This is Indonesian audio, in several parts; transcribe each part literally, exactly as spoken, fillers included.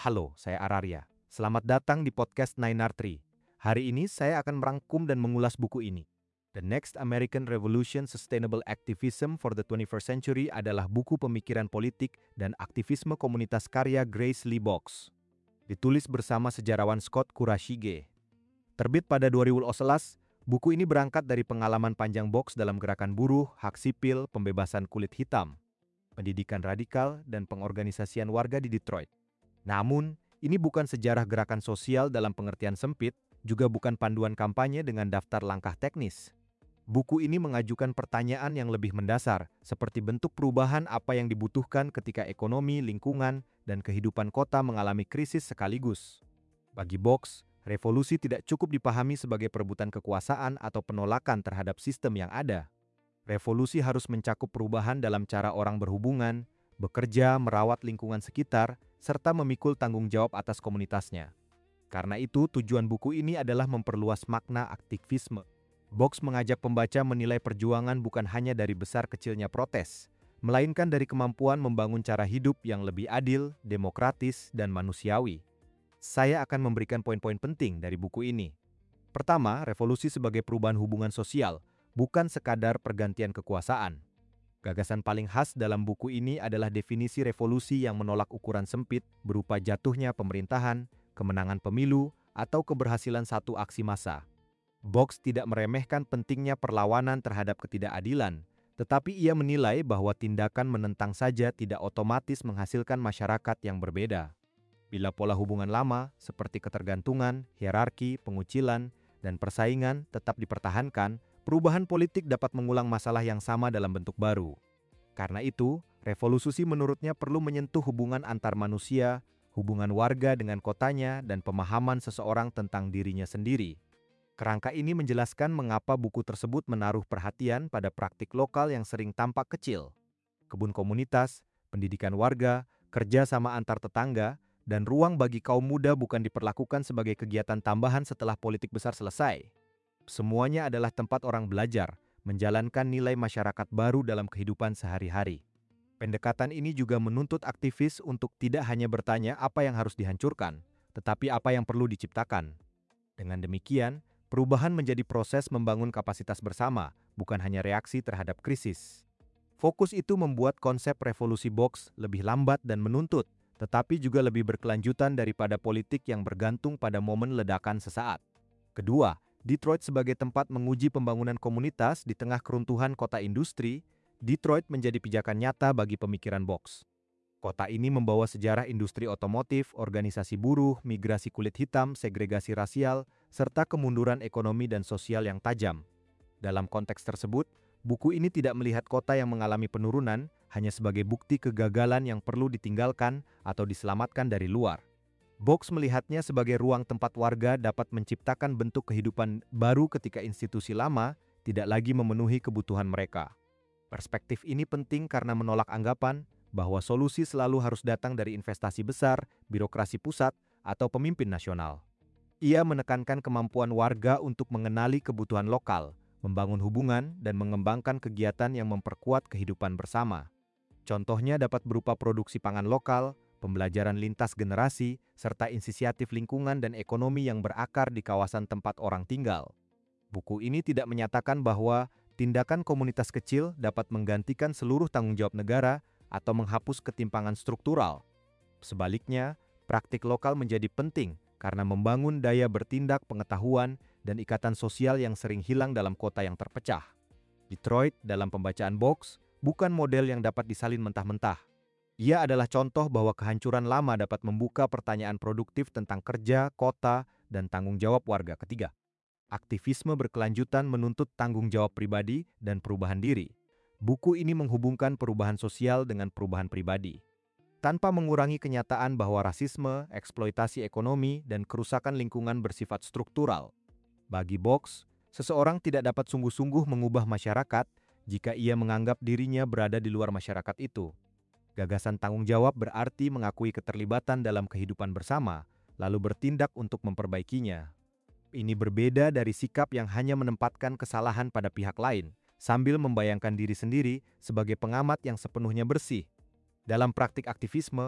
Halo, saya Araria. Selamat datang di podcast Nine R Tree. Hari ini saya akan merangkum dan mengulas buku ini. The Next American Revolution Sustainable Activism for the twenty-first Century adalah buku pemikiran politik dan aktivisme komunitas karya Grace Lee Boggs. Ditulis bersama sejarawan Scott Kurashige. Terbit pada dua ribu sebelas, buku ini berangkat dari pengalaman panjang Boggs dalam gerakan buruh, hak sipil, pembebasan kulit hitam, pendidikan radikal, dan pengorganisasian warga di Detroit. Namun, ini bukan sejarah gerakan sosial dalam pengertian sempit, juga bukan panduan kampanye dengan daftar langkah teknis. Buku ini mengajukan pertanyaan yang lebih mendasar, seperti bentuk perubahan apa yang dibutuhkan ketika ekonomi, lingkungan, dan kehidupan kota mengalami krisis sekaligus. Bagi Boggs, revolusi tidak cukup dipahami sebagai perebutan kekuasaan atau penolakan terhadap sistem yang ada. Revolusi harus mencakup perubahan dalam cara orang berhubungan, bekerja, merawat lingkungan sekitar, serta memikul tanggung jawab atas komunitasnya. Karena itu, tujuan buku ini adalah memperluas makna aktivisme. Boggs mengajak pembaca menilai perjuangan bukan hanya dari besar kecilnya protes, melainkan dari kemampuan membangun cara hidup yang lebih adil, demokratis, dan manusiawi. Saya akan memberikan poin-poin penting dari buku ini. Pertama, revolusi sebagai perubahan hubungan sosial, bukan sekadar pergantian kekuasaan. Gagasan paling khas dalam buku ini adalah definisi revolusi yang menolak ukuran sempit berupa jatuhnya pemerintahan, kemenangan pemilu, atau keberhasilan satu aksi massa. Boggs tidak meremehkan pentingnya perlawanan terhadap ketidakadilan, tetapi ia menilai bahwa tindakan menentang saja tidak otomatis menghasilkan masyarakat yang berbeda. Bila pola hubungan lama, seperti ketergantungan, hierarki, pengucilan, dan persaingan tetap dipertahankan, perubahan politik dapat mengulang masalah yang sama dalam bentuk baru. Karena itu, revolusi menurutnya perlu menyentuh hubungan antar manusia, hubungan warga dengan kotanya, dan pemahaman seseorang tentang dirinya sendiri. Kerangka ini menjelaskan mengapa buku tersebut menaruh perhatian pada praktik lokal yang sering tampak kecil. Kebun komunitas, pendidikan warga, kerja sama antar tetangga, dan ruang bagi kaum muda bukan diperlakukan sebagai kegiatan tambahan setelah politik besar selesai. Semuanya adalah tempat orang belajar, menjalankan nilai masyarakat baru dalam kehidupan sehari-hari. Pendekatan ini juga menuntut aktivis untuk tidak hanya bertanya apa yang harus dihancurkan, tetapi apa yang perlu diciptakan. Dengan demikian, perubahan menjadi proses membangun kapasitas bersama, bukan hanya reaksi terhadap krisis. Fokus itu membuat konsep revolusi Boggs lebih lambat dan menuntut, tetapi juga lebih berkelanjutan daripada politik yang bergantung pada momen ledakan sesaat. Kedua, Detroit sebagai tempat menguji pembangunan komunitas di tengah keruntuhan kota industri, Detroit menjadi pijakan nyata bagi pemikiran Boggs. Kota ini membawa sejarah industri otomotif, organisasi buruh, migrasi kulit hitam, segregasi rasial, serta kemunduran ekonomi dan sosial yang tajam. Dalam konteks tersebut, buku ini tidak melihat kota yang mengalami penurunan hanya sebagai bukti kegagalan yang perlu ditinggalkan atau diselamatkan dari luar. Boggs melihatnya sebagai ruang tempat warga dapat menciptakan bentuk kehidupan baru ketika institusi lama tidak lagi memenuhi kebutuhan mereka. Perspektif ini penting karena menolak anggapan bahwa solusi selalu harus datang dari investasi besar, birokrasi pusat, atau pemimpin nasional. Ia menekankan kemampuan warga untuk mengenali kebutuhan lokal, membangun hubungan, dan mengembangkan kegiatan yang memperkuat kehidupan bersama. Contohnya dapat berupa produksi pangan lokal, pembelajaran lintas generasi, serta inisiatif lingkungan dan ekonomi yang berakar di kawasan tempat orang tinggal. Buku ini tidak menyatakan bahwa tindakan komunitas kecil dapat menggantikan seluruh tanggung jawab negara atau menghapus ketimpangan struktural. Sebaliknya, praktik lokal menjadi penting karena membangun daya bertindak, pengetahuan, dan ikatan sosial yang sering hilang dalam kota yang terpecah. Detroit, dalam pembacaan Boggs, bukan model yang dapat disalin mentah-mentah. Ia adalah contoh bahwa kehancuran lama dapat membuka pertanyaan produktif tentang kerja, kota, dan tanggung jawab warga. Ketiga, aktivisme berkelanjutan menuntut tanggung jawab pribadi dan perubahan diri. Buku ini menghubungkan perubahan sosial dengan perubahan pribadi, tanpa mengurangi kenyataan bahwa rasisme, eksploitasi ekonomi, dan kerusakan lingkungan bersifat struktural. Bagi Boggs, seseorang tidak dapat sungguh-sungguh mengubah masyarakat jika ia menganggap dirinya berada di luar masyarakat itu. Gagasan tanggung jawab berarti mengakui keterlibatan dalam kehidupan bersama, lalu bertindak untuk memperbaikinya. Ini berbeda dari sikap yang hanya menempatkan kesalahan pada pihak lain, sambil membayangkan diri sendiri sebagai pengamat yang sepenuhnya bersih. Dalam praktik aktivisme,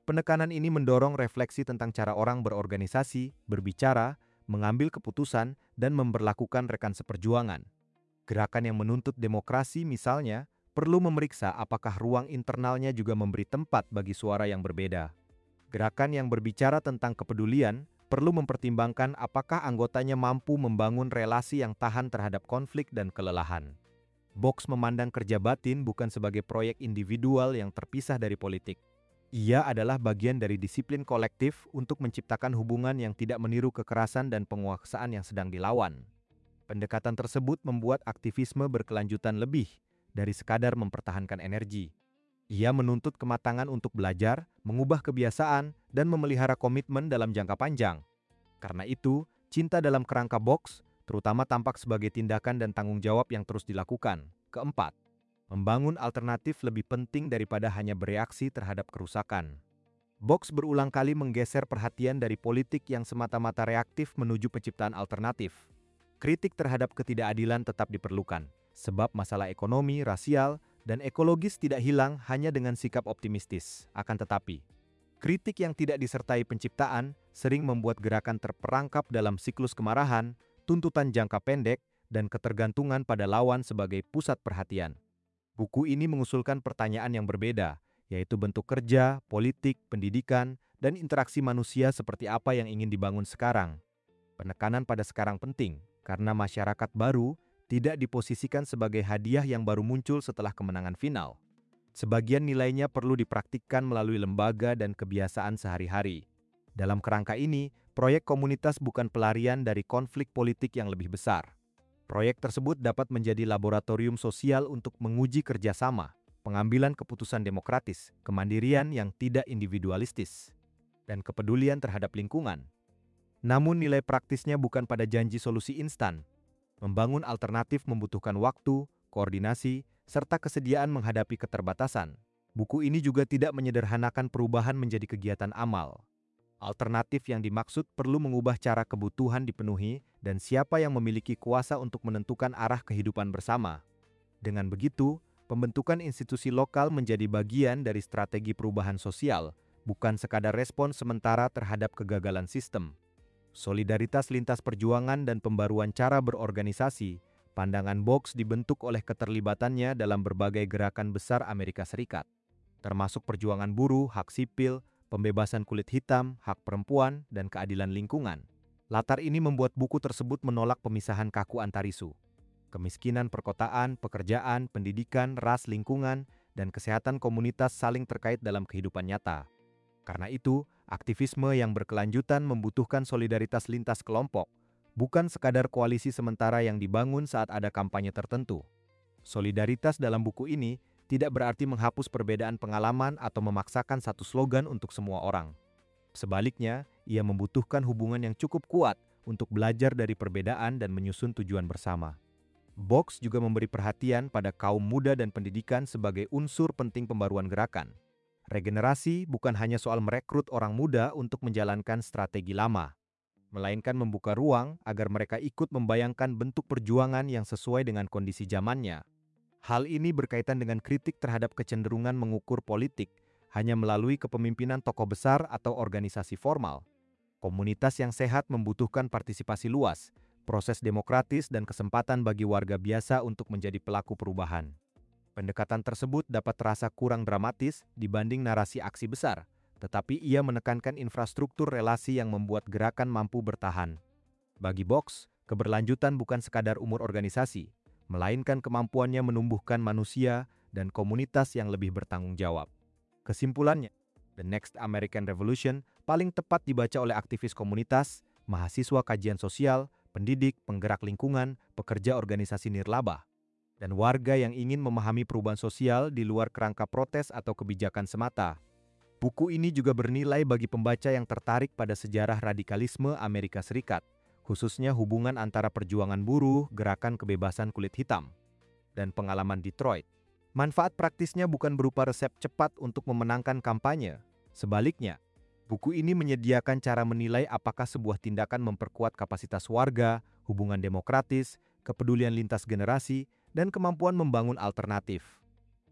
Penekanan ini mendorong refleksi tentang cara orang berorganisasi, berbicara, mengambil keputusan, dan memperlakukan rekan seperjuangan. Gerakan yang menuntut demokrasi misalnya, perlu memeriksa apakah ruang internalnya juga memberi tempat bagi suara yang berbeda. Gerakan yang berbicara tentang kepedulian perlu mempertimbangkan apakah anggotanya mampu membangun relasi yang tahan terhadap konflik dan kelelahan. Box memandang kerja batin bukan sebagai proyek individual yang terpisah dari politik. Ia adalah bagian dari disiplin kolektif untuk menciptakan hubungan yang tidak meniru kekerasan dan penguasaan yang sedang dilawan. Pendekatan tersebut membuat aktivisme berkelanjutan lebih dari sekadar mempertahankan energi. Ia menuntut kematangan untuk belajar, mengubah kebiasaan, dan memelihara komitmen dalam jangka panjang. Karena itu, cinta dalam kerangka box terutama tampak sebagai tindakan dan tanggung jawab yang terus dilakukan. Keempat, membangun alternatif lebih penting daripada hanya bereaksi terhadap kerusakan. Box berulang kali menggeser perhatian dari politik yang semata-mata reaktif menuju penciptaan alternatif. Kritik terhadap ketidakadilan tetap diperlukan, sebab masalah ekonomi, rasial, dan ekologis tidak hilang hanya dengan sikap optimistis. Akan tetapi, kritik yang tidak disertai penciptaan sering membuat gerakan terperangkap dalam siklus kemarahan, tuntutan jangka pendek, dan ketergantungan pada lawan sebagai pusat perhatian. Buku ini mengusulkan pertanyaan yang berbeda, yaitu bentuk kerja, politik, pendidikan, dan interaksi manusia seperti apa yang ingin dibangun sekarang. Penekanan pada sekarang penting, karena masyarakat baru tidak diposisikan sebagai hadiah yang baru muncul setelah kemenangan final. Sebagian nilainya perlu dipraktikkan melalui lembaga dan kebiasaan sehari-hari. Dalam kerangka ini, proyek komunitas bukan pelarian dari konflik politik yang lebih besar. Proyek tersebut dapat menjadi laboratorium sosial untuk menguji kerjasama, pengambilan keputusan demokratis, kemandirian yang tidak individualistis, dan kepedulian terhadap lingkungan. Namun nilai praktisnya bukan pada janji solusi instan. Membangun alternatif membutuhkan waktu, koordinasi, serta kesediaan menghadapi keterbatasan. Buku ini juga tidak menyederhanakan perubahan menjadi kegiatan amal. Alternatif yang dimaksud perlu mengubah cara kebutuhan dipenuhi dan siapa yang memiliki kuasa untuk menentukan arah kehidupan bersama. Dengan begitu, pembentukan institusi lokal menjadi bagian dari strategi perubahan sosial, bukan sekadar respon sementara terhadap kegagalan sistem. Solidaritas lintas perjuangan dan pembaruan cara berorganisasi, pandangan Box dibentuk oleh keterlibatannya dalam berbagai gerakan besar Amerika Serikat, termasuk perjuangan buruh, hak sipil, pembebasan kulit hitam, hak perempuan, dan keadilan lingkungan. Latar ini membuat buku tersebut menolak pemisahan kaku antar isu. Kemiskinan perkotaan, pekerjaan, pendidikan, ras, lingkungan, dan kesehatan komunitas saling terkait dalam kehidupan nyata. Karena itu, aktivisme yang berkelanjutan membutuhkan solidaritas lintas kelompok, bukan sekadar koalisi sementara yang dibangun saat ada kampanye tertentu. Solidaritas dalam buku ini tidak berarti menghapus perbedaan pengalaman atau memaksakan satu slogan untuk semua orang. Sebaliknya, ia membutuhkan hubungan yang cukup kuat untuk belajar dari perbedaan dan menyusun tujuan bersama. Box juga memberi perhatian pada kaum muda dan pendidikan sebagai unsur penting pembaruan gerakan. Regenerasi bukan hanya soal merekrut orang muda untuk menjalankan strategi lama, melainkan membuka ruang agar mereka ikut membayangkan bentuk perjuangan yang sesuai dengan kondisi zamannya. Hal ini berkaitan dengan kritik terhadap kecenderungan mengukur politik hanya melalui kepemimpinan tokoh besar atau organisasi formal. Komunitas yang sehat membutuhkan partisipasi luas, proses demokratis, dan kesempatan bagi warga biasa untuk menjadi pelaku perubahan. Pendekatan tersebut dapat terasa kurang dramatis dibanding narasi aksi besar, tetapi ia menekankan infrastruktur relasi yang membuat gerakan mampu bertahan. Bagi Box, keberlanjutan bukan sekadar umur organisasi, melainkan kemampuannya menumbuhkan manusia dan komunitas yang lebih bertanggung jawab. Kesimpulannya, The Next American Revolution paling tepat dibaca oleh aktivis komunitas, mahasiswa kajian sosial, pendidik, penggerak lingkungan, pekerja organisasi nirlaba, dan warga yang ingin memahami perubahan sosial di luar kerangka protes atau kebijakan semata. Buku ini juga bernilai bagi pembaca yang tertarik pada sejarah radikalisme Amerika Serikat, khususnya hubungan antara perjuangan buruh, gerakan kebebasan kulit hitam, dan pengalaman Detroit. Manfaat praktisnya bukan berupa resep cepat untuk memenangkan kampanye. Sebaliknya, buku ini menyediakan cara menilai apakah sebuah tindakan memperkuat kapasitas warga, hubungan demokratis, kepedulian lintas generasi, dan kemampuan membangun alternatif.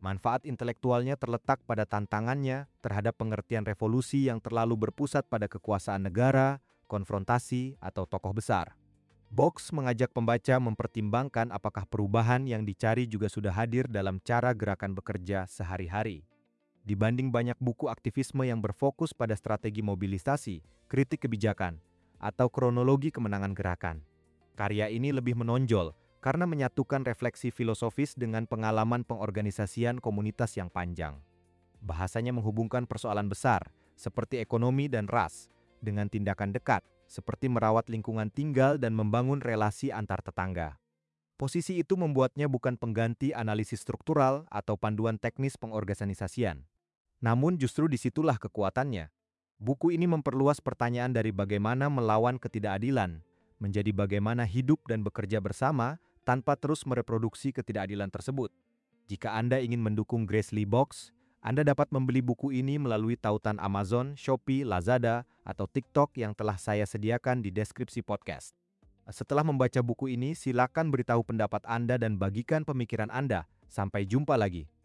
Manfaat intelektualnya terletak pada tantangannya terhadap pengertian revolusi yang terlalu berpusat pada kekuasaan negara, konfrontasi, atau tokoh besar. Box mengajak pembaca mempertimbangkan apakah perubahan yang dicari juga sudah hadir dalam cara gerakan bekerja sehari-hari. Dibanding banyak buku aktivisme yang berfokus pada strategi mobilisasi, kritik kebijakan, atau kronologi kemenangan gerakan, karya ini lebih menonjol karena menyatukan refleksi filosofis dengan pengalaman pengorganisasian komunitas yang panjang. Bahasanya menghubungkan persoalan besar, seperti ekonomi dan ras, dengan tindakan dekat, seperti merawat lingkungan tinggal dan membangun relasi antar tetangga. Posisi itu membuatnya bukan pengganti analisis struktural atau panduan teknis pengorganisasian. Namun justru disitulah kekuatannya. Buku ini memperluas pertanyaan dari bagaimana melawan ketidakadilan, menjadi bagaimana hidup dan bekerja bersama tanpa terus mereproduksi ketidakadilan tersebut. Jika Anda ingin mendukung Grace Lee Box, Anda dapat membeli buku ini melalui tautan Amazon, Shopee, Lazada, atau TikTok yang telah saya sediakan di deskripsi podcast. Setelah membaca buku ini, silakan beritahu pendapat Anda dan bagikan pemikiran Anda. Sampai jumpa lagi.